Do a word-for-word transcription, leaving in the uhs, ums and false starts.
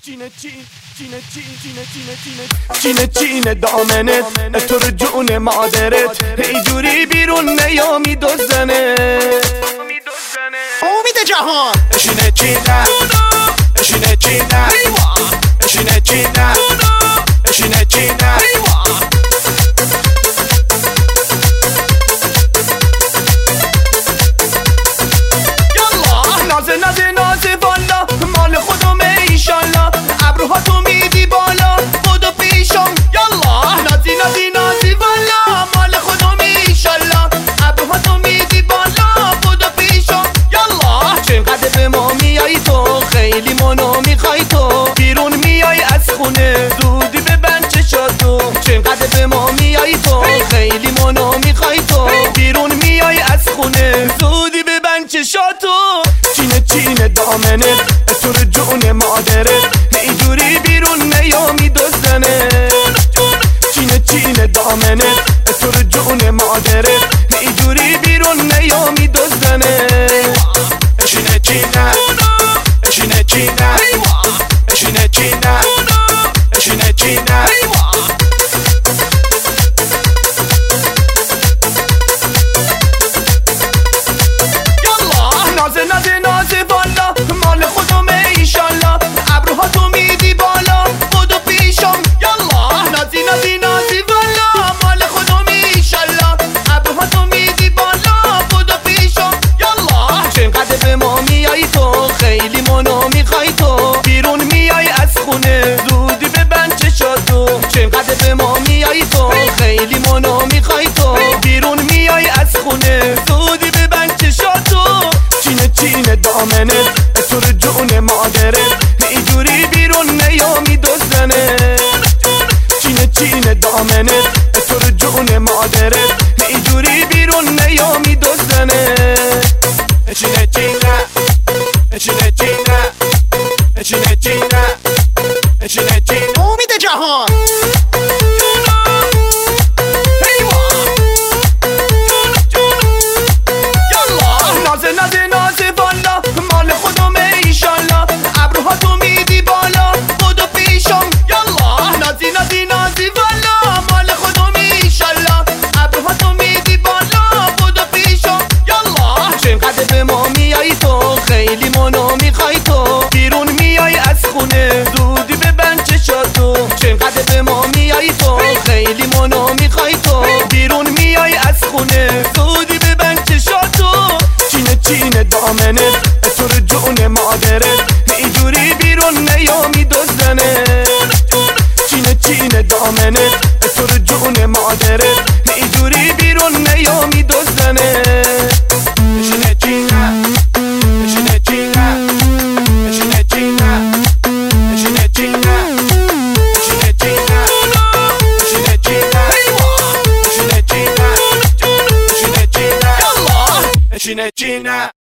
چینه چین چینه چین چینه چینه چینه چینه دامنت تو رو جون مادرت اینجوری بیرون نیامی دوزنه امید جهان اشینه چینه اشینه چینه اشینه چینه اشینه چینه نازه نازه نازه والا مال خودمه ایشالله ابروها تو میدی بالا بودو پیشم یالا نازی نازی نازی والا مال خودمه ایشالله ابروها تو میدی بالا بودو پیشم یالا چقدر به ما میای تو خیلی منو میخوای تو بیرون میای از خونه زودی ببند چشاتو چقدر به ما میای تو خیلی منو میخوای تو بیرون میای از خونه زودی ببند چشاتو چینه چینه دامنت تو رو جون مادرت اینجوری بیرون نیامی دوزنه چینه چینه دامنت تو رو جون مادرت اینجوری بیرون نیامی دوزنه اشینه چینه اشینه چینه اشینه چینه اشینه چینه نازه نازه نازه والا مال خودمه ایشالله ابروها تو میدی بالا بودو پیشم یالا نازی نازی نازی والا مال خودمه ایشالله ابروها تو میدی بالا بودو پیشم یالا چقدر به ما میای تو خیلی منو میخوای تو بیرون میای از خونه زودی ببند چشاتو چقدر به ما میای تو خیلی منو میخوای تو بیرون میای از خونه زودی ببند چشاتو چینه چینه دامنت تو رو جون مادرت اینجوری بیرون نیامی دوزنه چینه چینه دامنت تو رو جون مادرت اینجوری بیرون نیامی دوزنه چینه چینه چینه چینه چینه چینه چینه چینه امید جهان نازه نازه نازه والا مال خودمه ایشالله ابروها تو میدی بالا بودو پیشم یالا نازی نازی نازی والا مال خودمه ایشالله ابروها تو میدی بالا بودو پیشم یالا چقدر به ما میای تو خیلی منو میخوای تو بیرون میای از خونه زودی ببند چشاتو چقدر به ما میای تو خیلی منو میخوای تو بیرون میای از خونه زودی ببند چشاتو چینه دامنت تو رو جون مادرت اینجوری بیرون نیامی دوزنه چینه چینه دامنت تو رو جون مادرت اینجوری بیرون نیامی دوزنه اشینه چینه اشینه چینه اشینه چینه اشینه چینه اشینه چینه اشینه چینه اشینه چینه اشینه چینه اشینه چینه